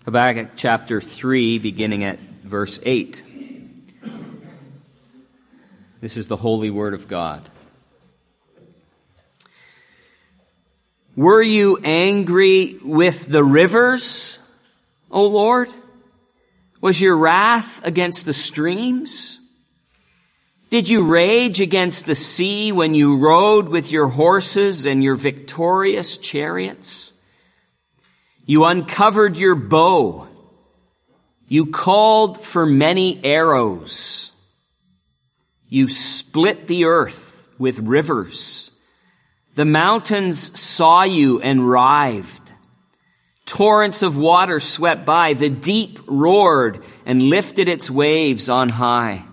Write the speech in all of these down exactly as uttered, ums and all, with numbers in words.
Habakkuk chapter three, beginning at verse eight. This is the holy word of God. Were you angry with the rivers, O Lord? Was your wrath against the streams? Did you rage against the sea when you rode with your horses and your victorious chariots? You uncovered your bow. You called for many arrows. You split the earth with rivers. The mountains saw you and writhed. Torrents of water swept by. The deep roared and lifted its waves on high.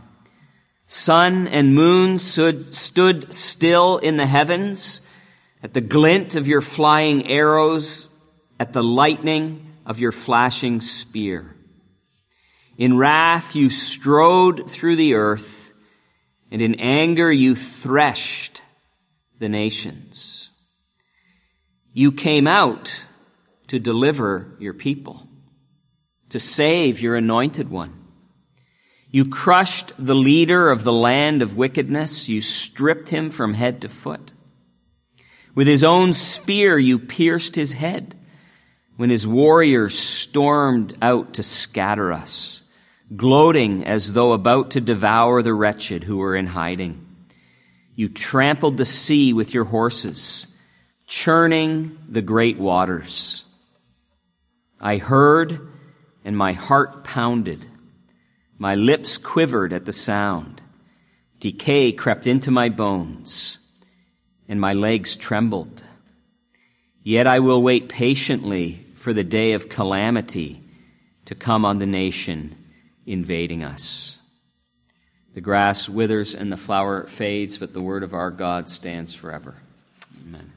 Sun and moon stood, stood still in the heavens at the glint of your flying arrows, at the lightning of your flashing spear. In wrath you strode through the earth, and in anger you threshed the nations. You came out to deliver your people, to save your anointed one. You crushed the leader of the land of wickedness. You stripped him from head to foot. With his own spear you pierced his head when his warriors stormed out to scatter us, gloating as though about to devour the wretched who were in hiding. You trampled the sea with your horses, churning the great waters. I heard, and my heart pounded. My lips quivered at the sound. Decay crept into my bones, and my legs trembled. Yet I will wait patiently for the day of calamity to come on the nation invading us. The grass withers and the flower fades, but the word of our God stands forever. Amen.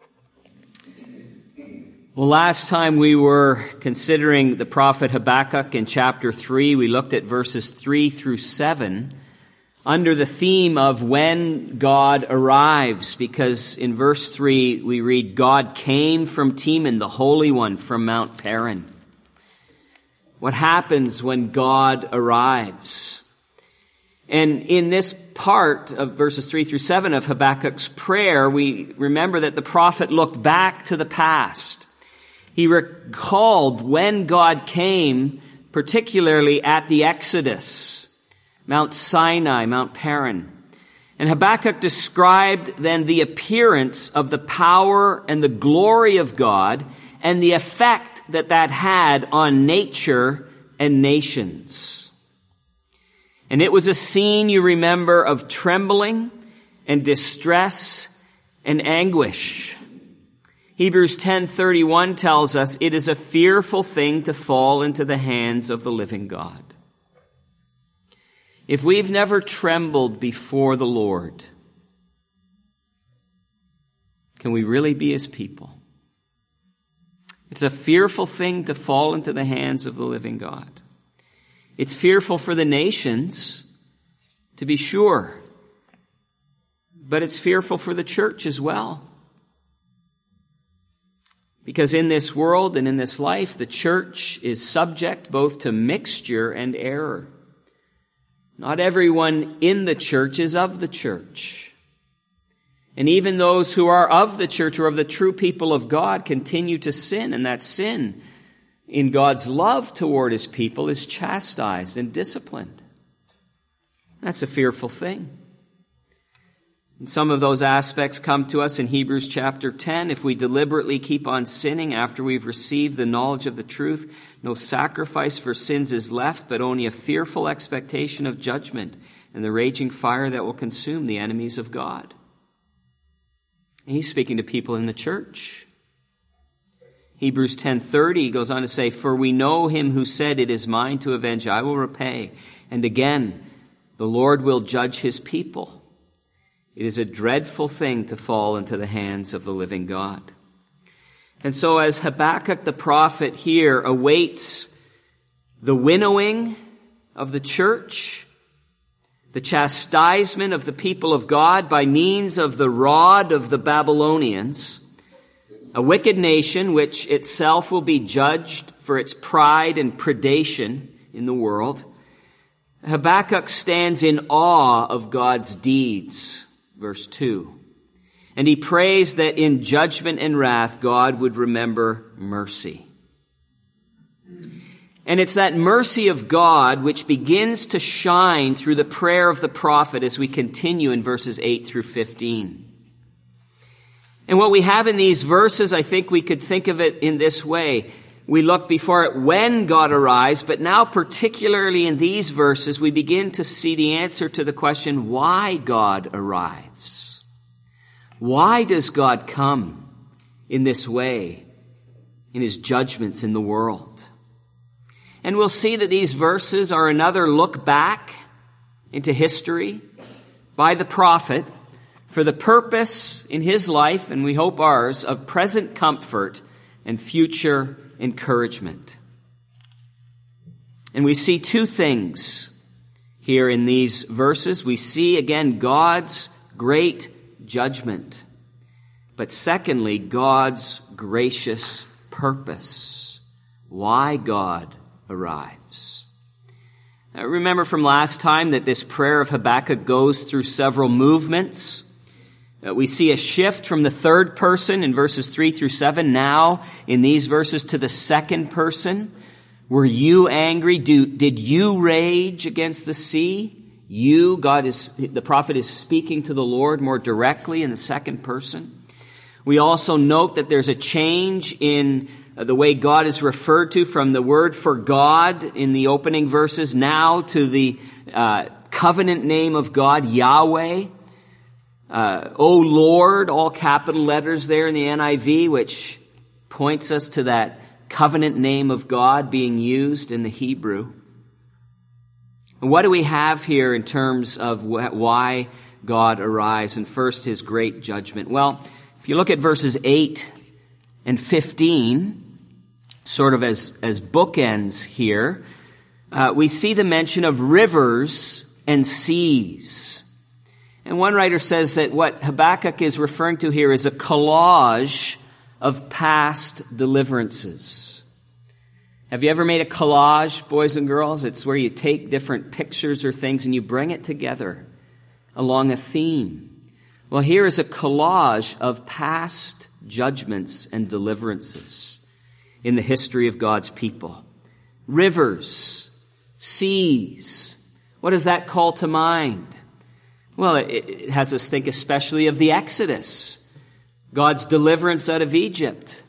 Well, last time we were considering the prophet Habakkuk in chapter three, we looked at verses three through seven under the theme of when God arrives, because in verse three we read, God came from Teman, the Holy One from Mount Paran. What happens when God arrives? And in this part of verses three through seven of Habakkuk's prayer, we remember that the prophet looked back to the past. He recalled when God came, particularly at the Exodus, Mount Sinai, Mount Paran. And Habakkuk described then the appearance of the power and the glory of God and the effect that that had on nature and nations. And it was a scene, you remember, of trembling and distress and anguish. Hebrews ten thirty-one tells us it is a fearful thing to fall into the hands of the living God. If we've never trembled before the Lord, can we really be his people? It's a fearful thing to fall into the hands of the living God. It's fearful for the nations, to be sure, but it's fearful for the church as well. Because in this world and in this life, the church is subject both to mixture and error. Not everyone in the church is of the church. And even those who are of the church or of the true people of God continue to sin, and that sin in God's love toward his people is chastised and disciplined. That's a fearful thing. And some of those aspects come to us in Hebrews chapter ten. If we deliberately keep on sinning after we've received the knowledge of the truth, no sacrifice for sins is left, but only a fearful expectation of judgment and the raging fire that will consume the enemies of God. And he's speaking to people in the church. Hebrews ten thirty goes on to say, for we know him who said, it is mine to avenge, I will repay. And again, the Lord will judge his people. It is a dreadful thing to fall into the hands of the living God. And so as Habakkuk the prophet here awaits the winnowing of the church, the chastisement of the people of God by means of the rod of the Babylonians, a wicked nation which itself will be judged for its pride and predation in the world, Habakkuk stands in awe of God's deeds, verse two. And he prays that in judgment and wrath, God would remember mercy. And it's that mercy of God which begins to shine through the prayer of the prophet as we continue in verses eight through fifteen. And what we have in these verses, I think we could think of it in this way. We looked before at when God arrives, but now particularly in these verses, we begin to see the answer to the question why God arrives. Why does God come in this way in his judgments in the world? And we'll see that these verses are another look back into history by the prophet for the purpose in his life, and we hope ours, of present comfort and future encouragement. And we see two things here in these verses. We see, again, God's great judgment, but secondly, God's gracious purpose. Why God arrives. Now, remember from last time that this prayer of Habakkuk goes through several movements. Uh, we see a shift from the third person in verses three through seven. Now, in these verses, to the second person. Were you angry? Do, did you rage against the sea? You, God is, the prophet is speaking to the Lord more directly in the second person. We also note that there's a change in the way God is referred to from the word for God in the opening verses now to the uh, covenant name of God, Yahweh. Uh, O Lord, all capital letters there in the N I V, which points us to that covenant name of God being used in the Hebrew. And what do we have here in terms of wh- why God arrives? And first, his great judgment. Well, if you look at verses eight and fifteen, sort of as, as bookends here, uh, we see the mention of rivers and seas. And one writer says that what Habakkuk is referring to here is a collage of past deliverances. Have you ever made a collage, boys and girls? It's where you take different pictures or things and you bring it together along a theme. Well, here is a collage of past judgments and deliverances in the history of God's people. Rivers, seas. What does that call to mind? Well, it, it has us think especially of the Exodus, God's deliverance out of Egypt.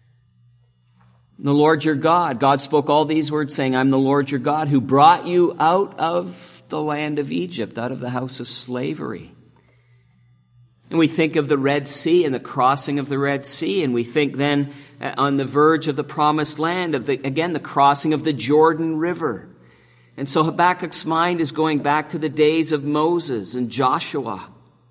The Lord your God. God spoke all these words saying, I'm the Lord your God who brought you out of the land of Egypt, out of the house of slavery. And we think of the Red Sea and the crossing of the Red Sea, and we think then uh, on the verge of the promised land of the, again, the crossing of the Jordan River. And so Habakkuk's mind is going back to the days of Moses and Joshua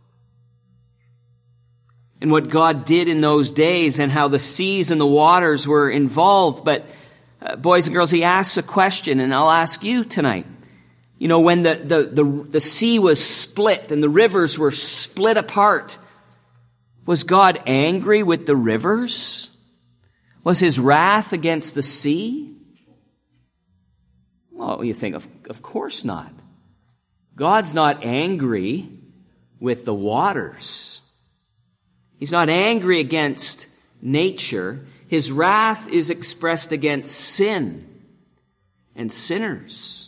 and what God did in those days and how the seas and the waters were involved. But uh, boys and girls, he asks a question, and I'll ask you tonight. You know, when the, the, the, the sea was split and the rivers were split apart, was God angry with the rivers? Was his wrath against the sea? Well, you think, of, of course not. God's not angry with the waters. He's not angry against nature. His wrath is expressed against sin and sinners.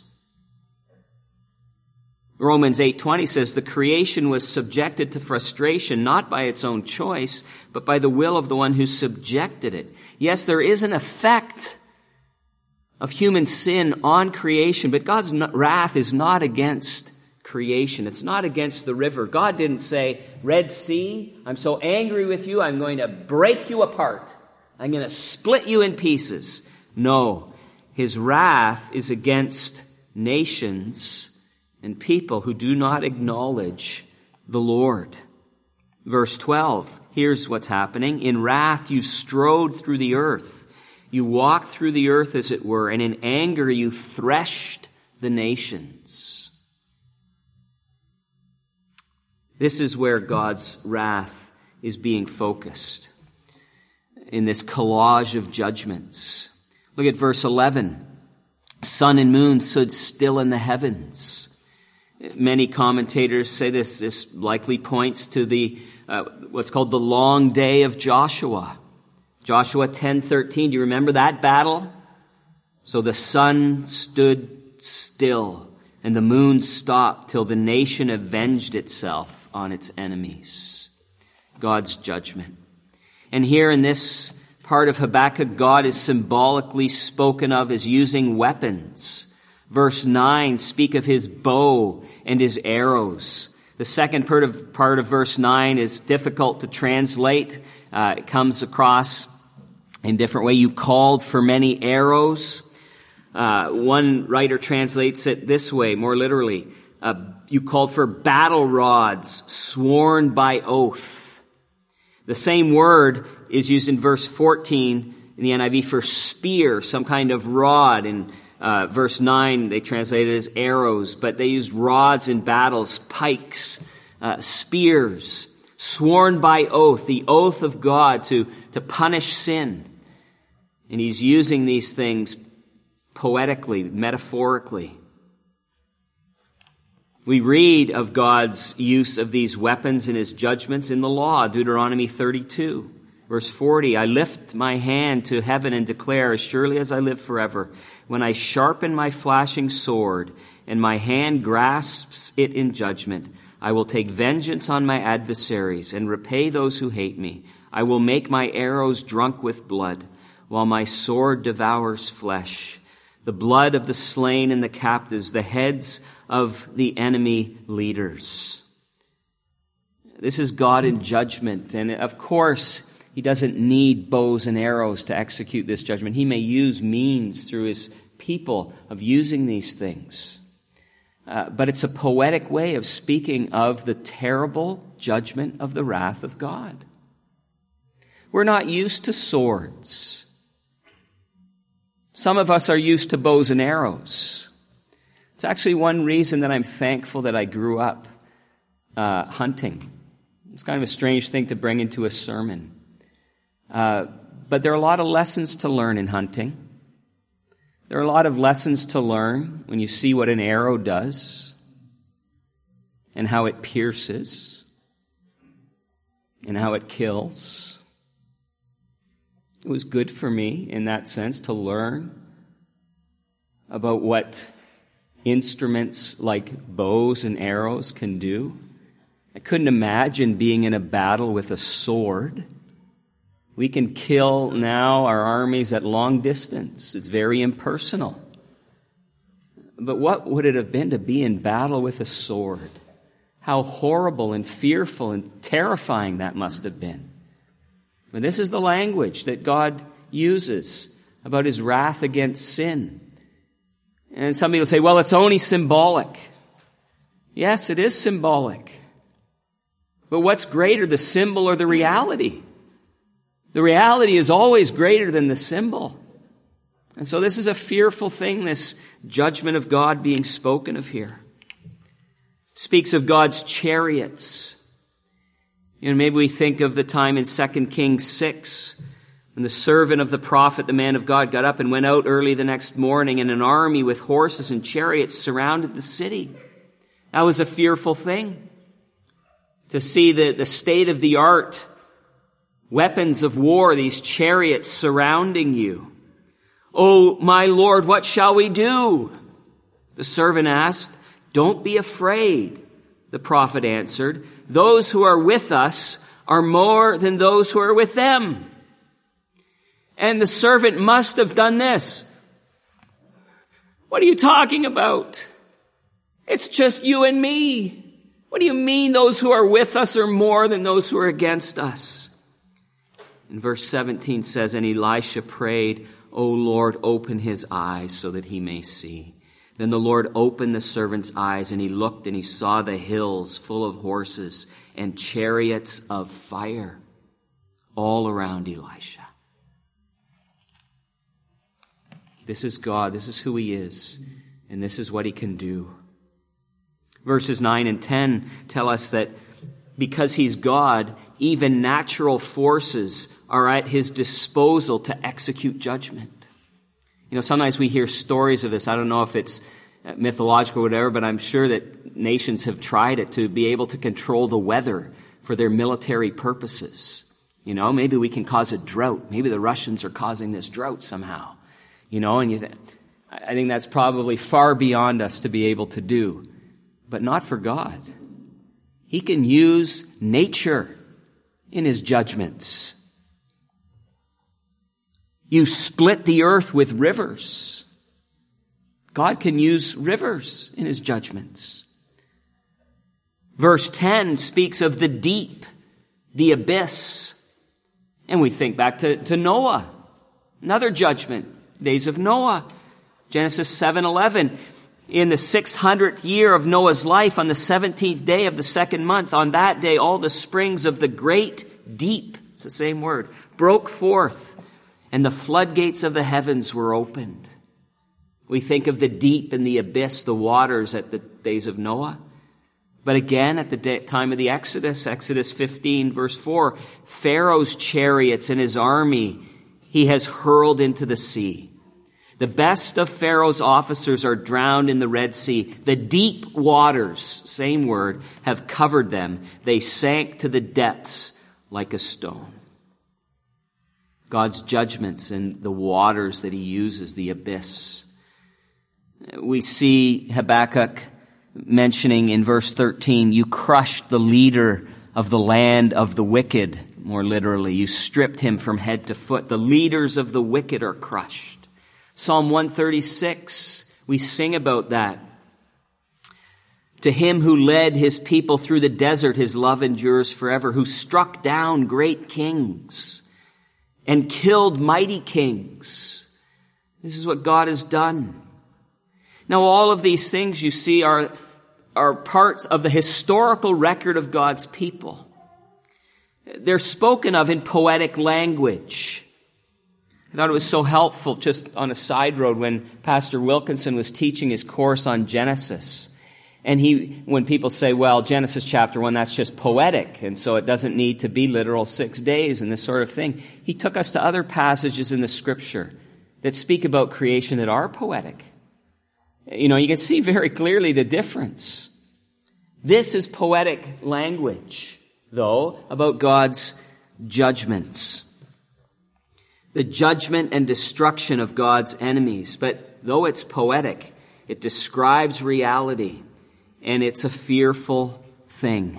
Romans eight twenty says, the creation was subjected to frustration, not by its own choice, but by the will of the one who subjected it. Yes, there is an effect of human sin on creation, but God's wrath is not against creation. It's not against the river. God didn't say, Red Sea, I'm so angry with you, I'm going to break you apart. I'm going to split you in pieces. No, his wrath is against nations and people who do not acknowledge the Lord. Verse twelve, here's what's happening. In wrath you strode through the earth. You walked through the earth, as it were, and in anger you threshed the nations. This is where God's wrath is being focused. in this collage of judgments. Look at verse eleven. Sun and moon stood still in the heavens. Many commentators say this, this likely points to the uh, what's called the long day of Joshua. Joshua ten thirteen. Do you remember that battle? So the sun stood still and the moon stopped till the nation avenged itself on its enemies. God's judgment. And here in this part of Habakkuk, God is symbolically spoken of as using weapons. Verse nine speak of his bow and his arrows. The second part of, part of verse nine is difficult to translate. Uh, it comes across in different way. You called for many arrows. Uh, one writer translates it this way, more literally. Uh, you called for battle rods sworn by oath. The same word is used in verse fourteen in the N I V for spear, some kind of rod. In uh, verse nine, they translate it as arrows, but they used rods in battles, pikes, uh, spears, sworn by oath, the oath of God to, to punish sin. And he's using these things poetically, metaphorically. We read of God's use of these weapons in his judgments in the law, Deuteronomy thirty-two, verse forty. I lift my hand to heaven and declare, as surely as I live forever, when I sharpen my flashing sword and my hand grasps it in judgment, I will take vengeance on my adversaries and repay those who hate me. I will make my arrows drunk with blood, while my sword devours flesh, the blood of the slain and the captives, the heads of the enemy leaders. This is God in judgment. And of course, he doesn't need bows and arrows to execute this judgment. He may use means through his people of using these things. Uh, but it's a poetic way of speaking of the terrible judgment of the wrath of God. We're not used to swords. Some of us are used to bows and arrows. It's actually one reason that I'm thankful that I grew up uh, hunting. It's kind of a strange thing to bring into a sermon. Uh, but there are a lot of lessons to learn in hunting. There are a lot of lessons to learn when you see what an arrow does and how it pierces and how it kills. It was good for me in that sense to learn about what instruments like bows and arrows can do. I couldn't imagine being in a battle with a sword. We can kill now our armies at long distance. It's very impersonal. But what would it have been to be in battle with a sword? How horrible and fearful and terrifying that must have been. But this is the language that God uses about his wrath against sin. And some people say, well, it's only symbolic. Yes, it is symbolic. But what's greater, the symbol or the reality? The reality is always greater than the symbol. And so this is a fearful thing, this judgment of God being spoken of here. It speaks of God's chariots. You know, maybe we think of the time in Second Kings six, when the servant of the prophet, the man of God, got up and went out early the next morning, and an army with horses and chariots surrounded the city. That was a fearful thing. To see the, the state-of-the-art weapons of war, these chariots surrounding you. Oh, my Lord, what shall we do? The servant asked. Don't be afraid, the prophet answered. Those who are with us are more than those who are with them. And the servant must have done this. What are you talking about? It's just you and me. What do you mean those who are with us are more than those who are against us? And verse seventeen says, and Elisha prayed, O Lord, open his eyes so that he may see. Then the Lord opened the servant's eyes, and he looked, and he saw the hills full of horses and chariots of fire all around Elisha. This is God. This is who he is. And this is what he can do. Verses nine and ten tell us that because he's God, even natural forces are at his disposal to execute judgment. You know, sometimes we hear stories of this. I don't know if it's mythological or whatever, but I'm sure that nations have tried it to be able to control the weather for their military purposes. You know, maybe we can cause a drought. Maybe the Russians are causing this drought somehow. You know, and you th- I think that's probably far beyond us to be able to do. But not for God. He can use nature in his judgments. You split the earth with rivers. God can use rivers in his judgments. Verse ten speaks of the deep, the abyss. And we think back to, to Noah. Another judgment. Days of Noah. Genesis seven eleven. In the six hundredth year of Noah's life, on the seventeenth day of the second month, on that day all the springs of the great deep, it's the same word, broke forth, and the floodgates of the heavens were opened. We think of the deep and the abyss, the waters at the days of Noah. But again, at the day, time of the Exodus, Exodus fifteen, verse four, Pharaoh's chariots and his army he has hurled into the sea. The best of Pharaoh's officers are drowned in the Red Sea. The deep waters, same word, have covered them. They sank to the depths like a stone. God's judgments and the waters that he uses, the abyss. We see Habakkuk mentioning in verse thirteen, you crushed the leader of the land of the wicked, more literally. You stripped him from head to foot. The leaders of the wicked are crushed. Psalm one thirty-six, we sing about that. To him who led his people through the desert, his love endures forever, who struck down great kings and killed mighty kings. This is what God has done. Now, all of these things you see are, are parts of the historical record of God's people. They're spoken of in poetic language. I thought it was so helpful just on a side road when Pastor Wilkinson was teaching his course on Genesis. And he, when people say, well, Genesis chapter one, that's just poetic, and so it doesn't need to be literal six days and this sort of thing. He took us to other passages in the scripture that speak about creation that are poetic. You know, you can see very clearly the difference. This is poetic language, though, about God's judgments. The judgment and destruction of God's enemies. But though it's poetic, it describes reality, and it's a fearful thing.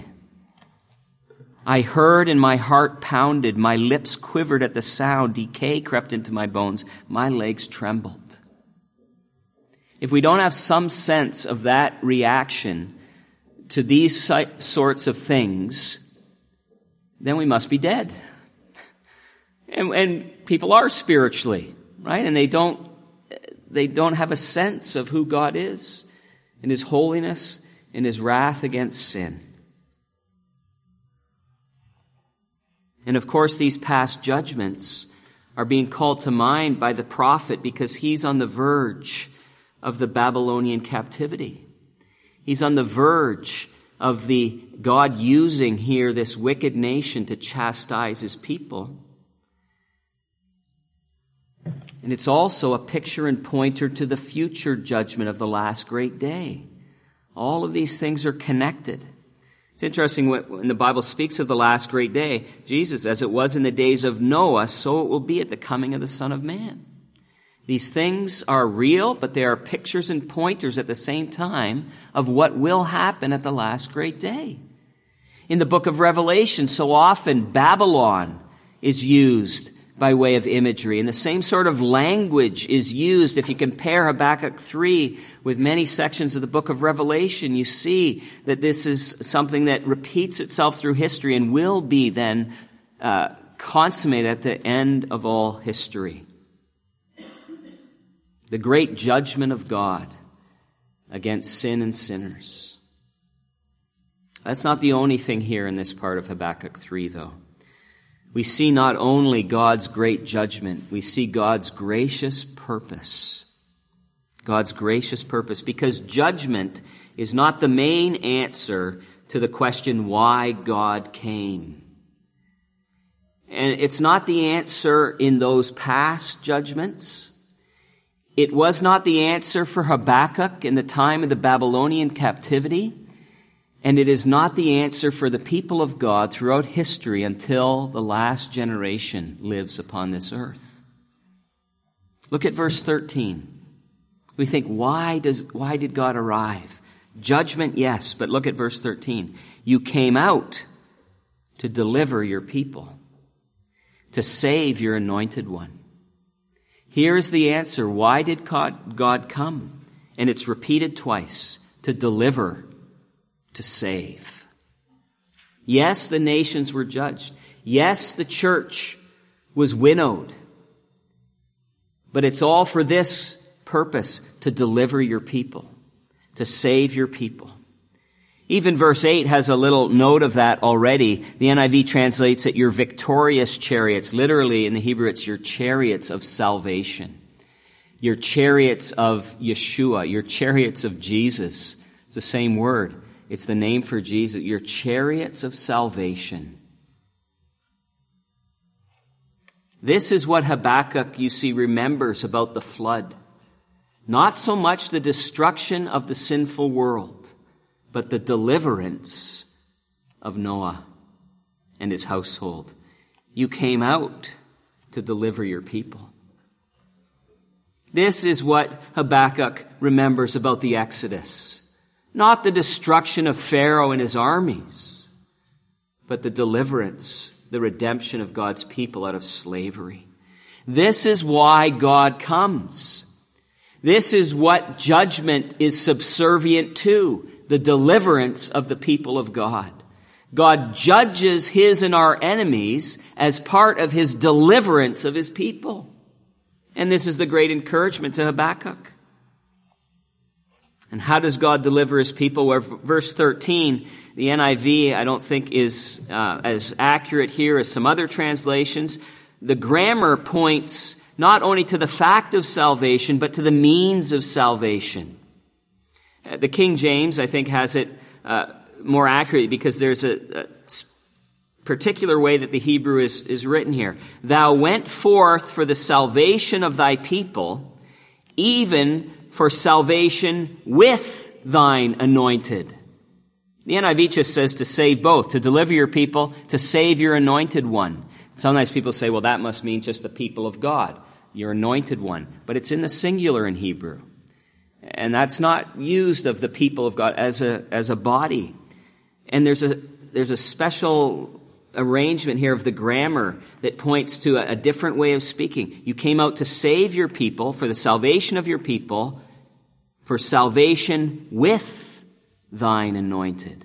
I heard and my heart pounded, my lips quivered at the sound, decay crept into my bones, my legs trembled. If we don't have some sense of that reaction to these sorts of things, then we must be dead. And, and people are spiritually, right? And they don't, they don't have a sense of who God is and his holiness and his wrath against sin. And of course, these past judgments are being called to mind by the prophet because he's on the verge of the Babylonian captivity. He's on the verge of the God using here this wicked nation to chastise his people. And it's also a picture and pointer to the future judgment of the last great day. All of these things are connected. It's interesting when the Bible speaks of the last great day, Jesus, as it was in the days of Noah, so it will be at the coming of the Son of Man. These things are real, but they are pictures and pointers at the same time of what will happen at the last great day. In the book of Revelation, so often Babylon is used by way of imagery. And the same sort of language is used. If you compare Habakkuk three with many sections of the book of Revelation, you see that this is something that repeats itself through history and will be then uh, consummated at the end of all history. The great judgment of God against sin and sinners. That's not the only thing here in this part of Habakkuk three, though. We see not only God's great judgment, we see God's gracious purpose. God's gracious purpose, because judgment is not the main answer to the question why God came. And it's not the answer in those past judgments. It was not the answer for Habakkuk in the time of the Babylonian captivity. And it is not the answer for the people of God throughout history until the last generation lives upon this earth. Look at verse thirteen. We think, why does, why did God arrive? Judgment, yes, but look at verse thirteen. You came out to deliver your people, to save your anointed one. Here's the answer. Why did God, God come? And it's repeated twice. To deliver, to save. Yes, the nations were judged. Yes, the church was winnowed. But it's all for this purpose, to deliver your people, to save your people. Even verse eight has a little note of that already. The N I V translates it, your victorious chariots. Literally, in the Hebrew, it's your chariots of salvation. Your chariots of Yeshua, your chariots of Jesus. It's the same word. It's the name for Jesus. Your chariots of salvation. This is what Habakkuk, you see, remembers about the flood. Not so much the destruction of the sinful world, but the deliverance of Noah and his household. You came out to deliver your people. This is what Habakkuk remembers about the Exodus. Not the destruction of Pharaoh and his armies, but the deliverance, the redemption of God's people out of slavery. This is why God comes. This is what judgment is subservient to, the deliverance of the people of God. God judges his and our enemies as part of his deliverance of his people. And this is the great encouragement to Habakkuk. And how does God deliver his people? Well, verse thirteen, the N I V, I don't think is uh, as accurate here as some other translations. The grammar points not only to the fact of salvation, but to the means of salvation. Uh, the King James, I think, has it uh, more accurately because there's a, a particular way that the Hebrew is, is written here. Thou went forth for the salvation of thy people, even for salvation with thine anointed. The N I V just says to save both, to deliver your people, to save your anointed one. Sometimes people say, well, that must mean just the people of God, your anointed one. But it's in the singular in Hebrew. And that's not used of the people of God as a, as a body. And there's a, there's a special arrangement here of the grammar that points to a, a different way of speaking. You came out to save your people, for the salvation of your people, for salvation with thine anointed.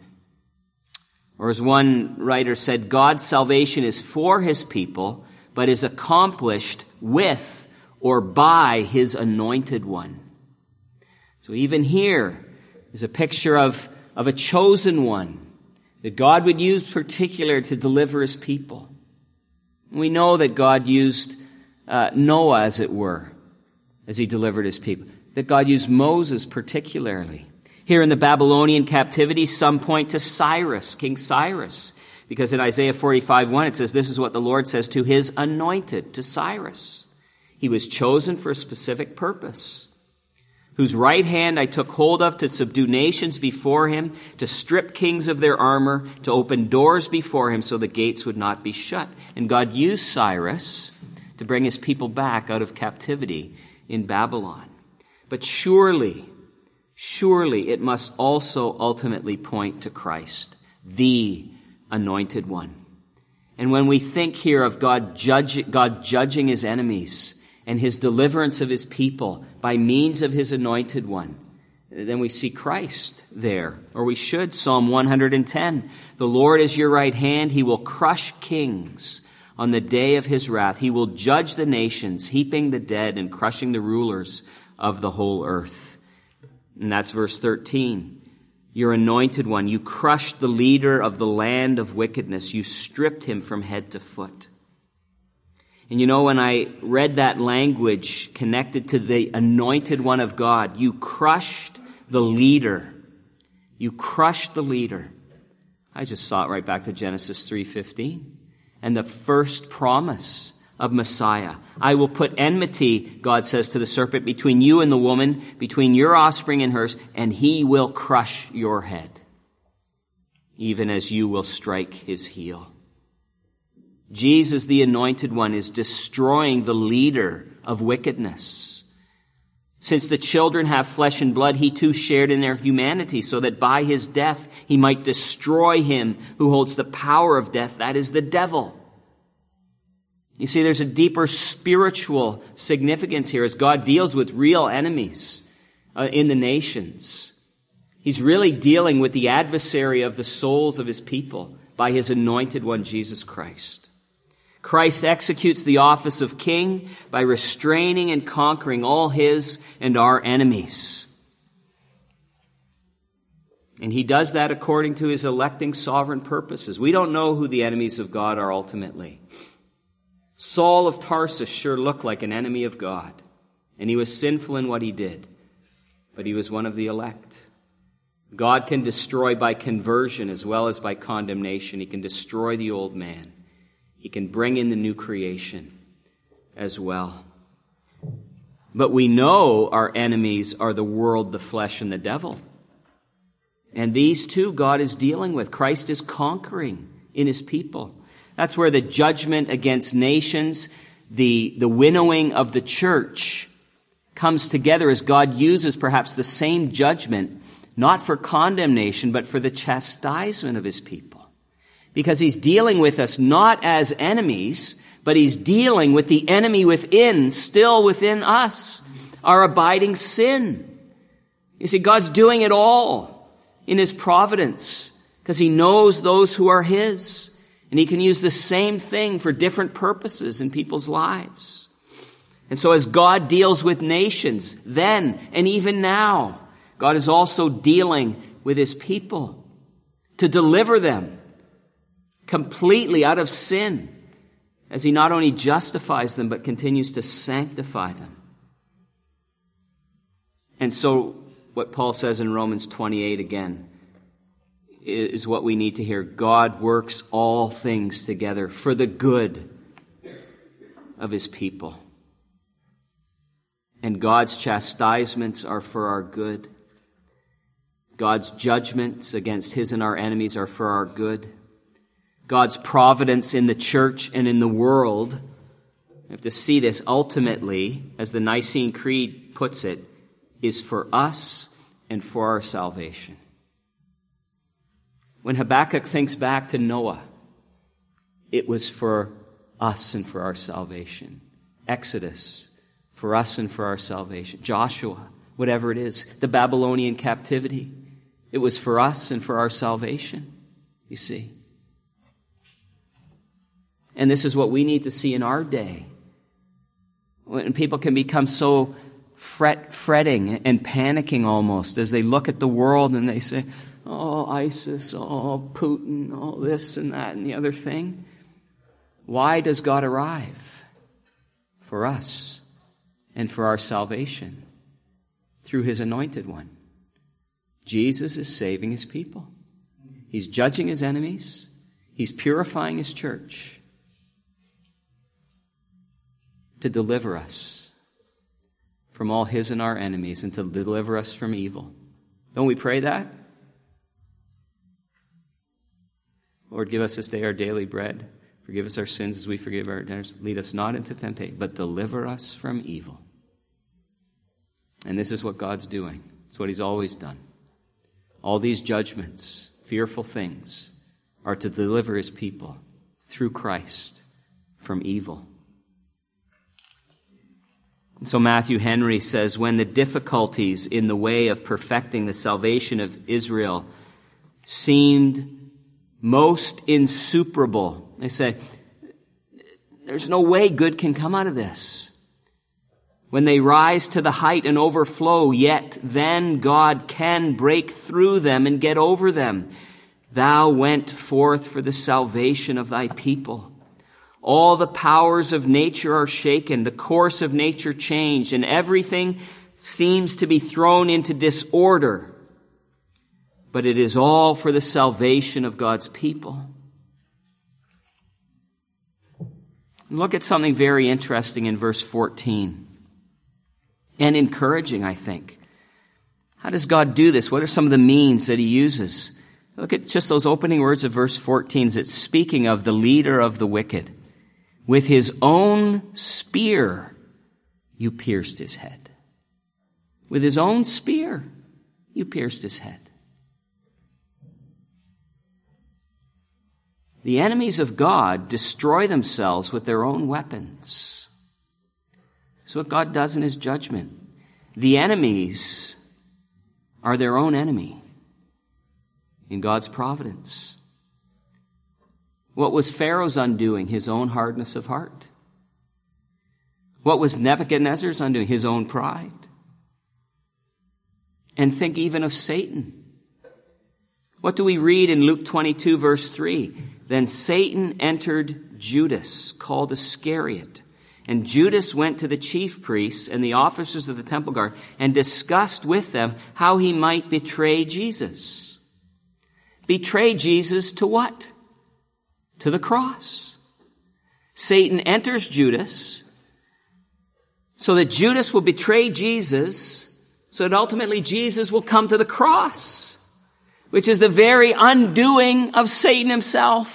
Or as one writer said, God's salvation is for his people, but is accomplished with or by his anointed one. So even here is a picture of, of a chosen one that God would use particular to deliver his people. We know that God used uh, Noah, as it were, as he delivered his people. That God used Moses particularly. Here in the Babylonian captivity, some point to Cyrus, King Cyrus, because in Isaiah forty-five one it says, this is what the Lord says to his anointed, to Cyrus. He was chosen for a specific purpose, whose right hand I took hold of to subdue nations before him, to strip kings of their armor, to open doors before him so the gates would not be shut. And God used Cyrus to bring his people back out of captivity in Babylon. But surely, surely it must also ultimately point to Christ, the anointed one. And when we think here of God, judge, God judging his enemies and his deliverance of his people by means of his anointed one, then we see Christ there. Or we should, Psalm one hundred ten. The Lord is your right hand. He will crush kings on the day of his wrath. He will judge the nations, heaping the dead and crushing the rulers of the whole earth. And that's verse thirteen. Your anointed one, you crushed the leader of the land of wickedness. You stripped him from head to foot. And you know, when I read that language connected to the anointed one of God, you crushed the leader. You crushed the leader. I just saw it right back to Genesis three fifteen. And the first promise of Messiah. I will put enmity, God says to the serpent, between you and the woman, between your offspring and hers, and he will crush your head, even as you will strike his heel. Jesus, the Anointed One, is destroying the leader of wickedness. Since the children have flesh and blood, he too shared in their humanity, so that by his death he might destroy him who holds the power of death, that is the devil. You see, there's a deeper spiritual significance here as God deals with real enemies uh, in the nations. He's really dealing with the adversary of the souls of his people by his Anointed One, Jesus Christ. Christ executes the office of king by restraining and conquering all his and our enemies. And he does that according to his electing sovereign purposes. We don't know who the enemies of God are ultimately. Saul of Tarsus sure looked like an enemy of God, and he was sinful in what he did, but he was one of the elect. God can destroy by conversion as well as by condemnation. He can destroy the old man. He can bring in the new creation as well. But we know our enemies are the world, the flesh, and the devil. And these two God is dealing with. Christ is conquering in his people. That's where the judgment against nations, the, the winnowing of the church comes together as God uses perhaps the same judgment, not for condemnation, but for the chastisement of his people. Because he's dealing with us not as enemies, but he's dealing with the enemy within, still within us, our abiding sin. You see, God's doing it all in his providence because he knows those who are his. And he can use the same thing for different purposes in people's lives. And so as God deals with nations then and even now, God is also dealing with his people to deliver them completely out of sin as he not only justifies them but continues to sanctify them. And so what Paul says in Romans twenty-eight again is what we need to hear. God works all things together for the good of his people. And God's chastisements are for our good. God's judgments against his and our enemies are for our good. God's providence in the church and in the world, we have to see this ultimately, as the Nicene Creed puts it, is for us and for our salvation. When Habakkuk thinks back to Noah, it was for us and for our salvation. Exodus, for us and for our salvation. Joshua, whatever it is, the Babylonian captivity, it was for us and for our salvation, you see. And this is what we need to see in our day. When people can become so fret, fretting and panicking almost as they look at the world and they say, oh, ISIS, oh, Putin, all oh, this and that and the other thing. Why does God arrive? For us and for our salvation through his Anointed One. Jesus is saving his people. He's judging his enemies. He's purifying his church to deliver us from all his and our enemies and to deliver us from evil. Don't we pray that? Lord, give us this day our daily bread. Forgive us our sins as we forgive our debtors. Lead us not into temptation, but deliver us from evil. And this is what God's doing. It's what he's always done. All these judgments, fearful things, are to deliver his people through Christ from evil. And so Matthew Henry says, when the difficulties in the way of perfecting the salvation of Israel seemed most insuperable. They say, there's no way good can come out of this. When they rise to the height and overflow, yet then God can break through them and get over them. Thou went forth for the salvation of thy people. All the powers of nature are shaken, the course of nature changed, and everything seems to be thrown into disorder. but it is all for the salvation of God's people. Look at something very interesting in verse fourteen, and encouraging, I think. How does God do this? What are some of the means that he uses? Look at just those opening words of verse fourteen. It's speaking of the leader of the wicked. With his own spear, you pierced his head. With his own spear, you pierced his head. The enemies of God destroy themselves with their own weapons. That's what God does in his judgment. The enemies are their own enemy in God's providence. What was Pharaoh's undoing? His own hardness of heart. What was Nebuchadnezzar's undoing? His own pride. And think even of Satan. What do we read in Luke twenty-two, verse three? Then Satan entered Judas, called Iscariot. And Judas went to the chief priests and the officers of the temple guard and discussed with them how he might betray Jesus. Betray Jesus to what? To the cross. Satan enters Judas so that Judas will betray Jesus, so that ultimately Jesus will come to the cross, which is the very undoing of Satan himself.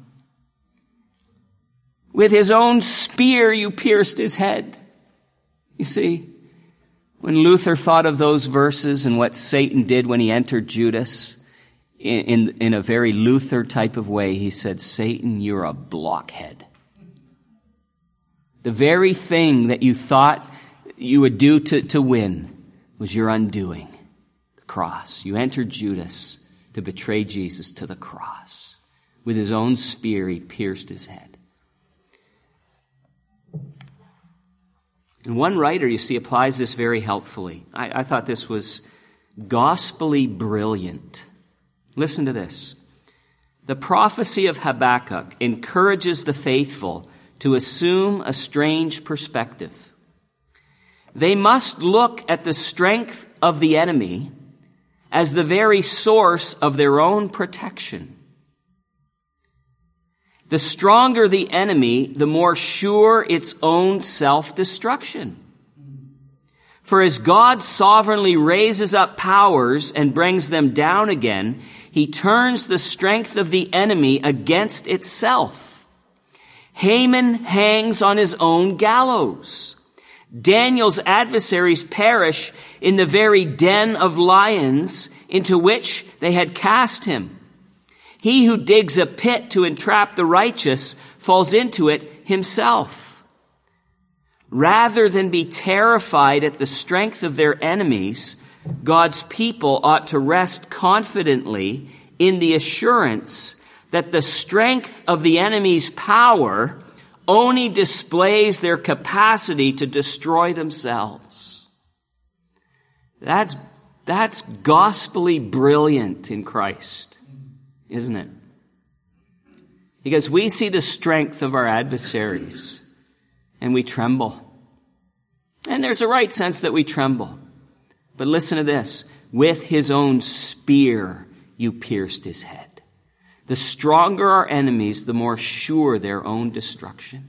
With his own spear, you pierced his head. You see, when Luther thought of those verses and what Satan did when he entered Judas, in, in, in a very Luther type of way, he said, Satan, you're a blockhead. The very thing that you thought you would do to, to win was your undoing. The cross. You entered Judas to betray Jesus to the cross. With his own spear, he pierced his head. And one writer, you see, applies this very helpfully. I, I thought this was gospelly brilliant. Listen to this. The prophecy of Habakkuk encourages the faithful to assume a strange perspective. They must look at the strength of the enemy as the very source of their own protection. The stronger the enemy, the more sure its own self-destruction. For as God sovereignly raises up powers and brings them down again, he turns the strength of the enemy against itself. Haman hangs on his own gallows. Daniel's adversaries perish in the very den of lions into which they had cast him. He who digs a pit to entrap the righteous falls into it himself. Rather than be terrified at the strength of their enemies, God's people ought to rest confidently in the assurance that the strength of the enemy's power only displays their capacity to destroy themselves. That's, that's gospelly brilliant in Christ. Isn't it? Because we see the strength of our adversaries and we tremble. And there's a right sense that we tremble. But listen to this. With his own spear, you pierced his head. The stronger our enemies, the more sure their own destruction.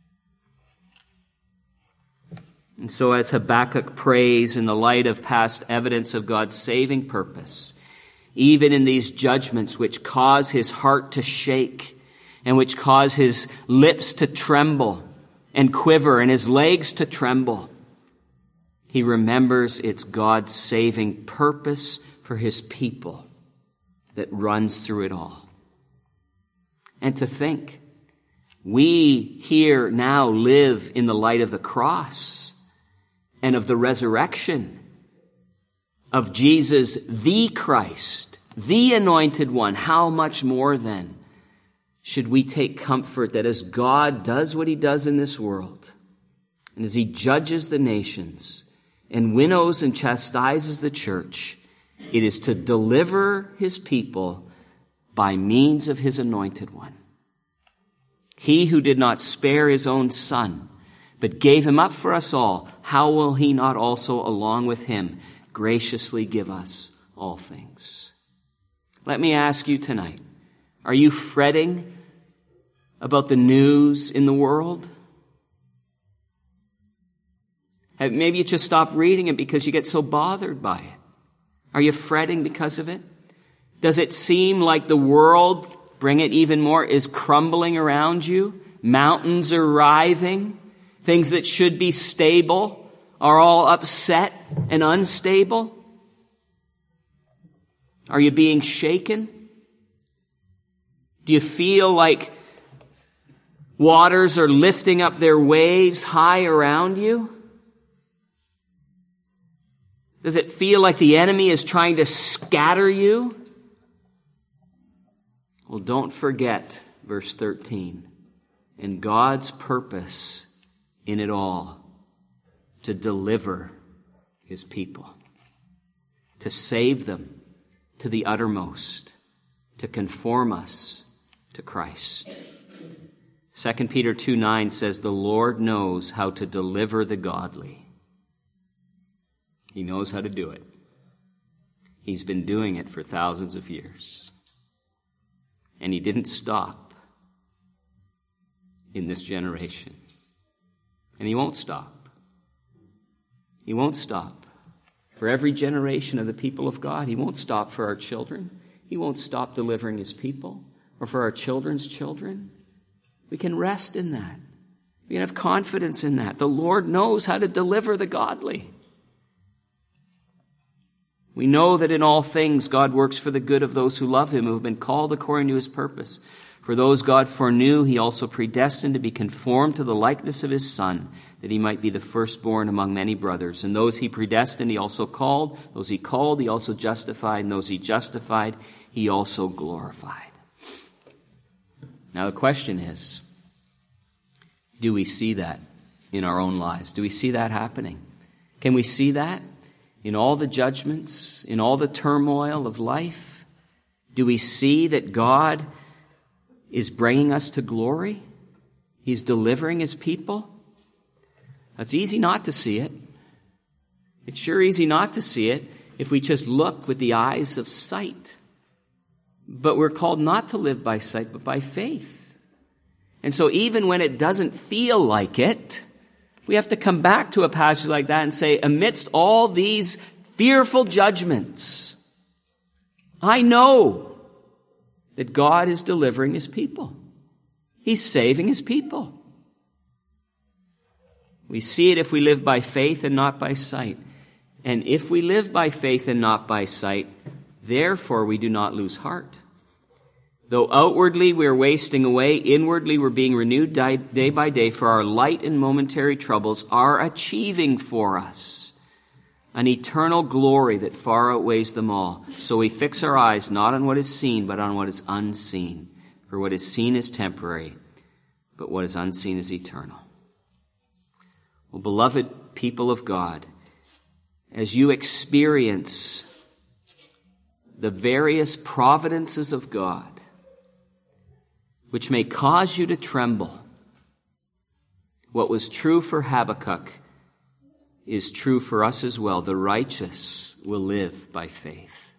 And so as Habakkuk prays in the light of past evidence of God's saving purpose, even in these judgments which cause his heart to shake and which cause his lips to tremble and quiver and his legs to tremble, he remembers it's God's saving purpose for his people that runs through it all. And to think, we here now live in the light of the cross and of the resurrection of Jesus, the Christ, the anointed one. How much more then should we take comfort that as God does what he does in this world, and as he judges the nations and winnows and chastises the church, it is to deliver his people by means of his anointed one. He who did not spare his own son, but gave him up for us all, how will he not also along with him graciously give us all things? Let me ask you tonight, are you fretting about the news in the world? Maybe you just stop reading it because you get so bothered by it. Are you fretting because of it? Does it seem like the world, bring it even more, is crumbling around you? Mountains are writhing. Things that should be stable are all upset and unstable. Are you being shaken? Do you feel like waters are lifting up their waves high around you? Does it feel like the enemy is trying to scatter you? Well, don't forget verse thirteen. And God's purpose in it all, to deliver his people, to save them to the uttermost, to conform us to Christ. Second Peter two nine says, the Lord knows how to deliver the godly. He knows how to do it. He's been doing it for thousands of years. And he didn't stop in this generation. And he won't stop. He won't stop. For every generation of the people of God, he won't stop for our children. He won't stop delivering his people, or for our children's children. We can rest in that. We can have confidence in that. The Lord knows how to deliver the godly. We know that in all things God works for the good of those who love him, who have been called according to his purpose. For those God foreknew, he also predestined to be conformed to the likeness of his Son, that he might be the firstborn among many brothers. And those he predestined, he also called. Those he called, he also justified. And those he justified, he also glorified. Now the question is, do we see that in our own lives? Do we see that happening? Can we see that in all the judgments, in all the turmoil of life? Do we see that God is bringing us to glory? He's delivering his people? It's easy not to see it. It's sure easy not to see it if we just look with the eyes of sight. But we're called not to live by sight, but by faith. And so even when it doesn't feel like it, we have to come back to a passage like that and say, amidst all these fearful judgments, I know that God is delivering his people. He's saving his people. We see it if we live by faith and not by sight. And if we live by faith and not by sight, therefore we do not lose heart. Though outwardly we are wasting away, inwardly we're being renewed day by day, for our light and momentary troubles are achieving for us an eternal glory that far outweighs them all. So we fix our eyes not on what is seen, but on what is unseen. For what is seen is temporary, but what is unseen is eternal. Well, beloved people of God, as you experience the various providences of God, which may cause you to tremble, what was true for Habakkuk is true for us as well. The righteous will live by faith.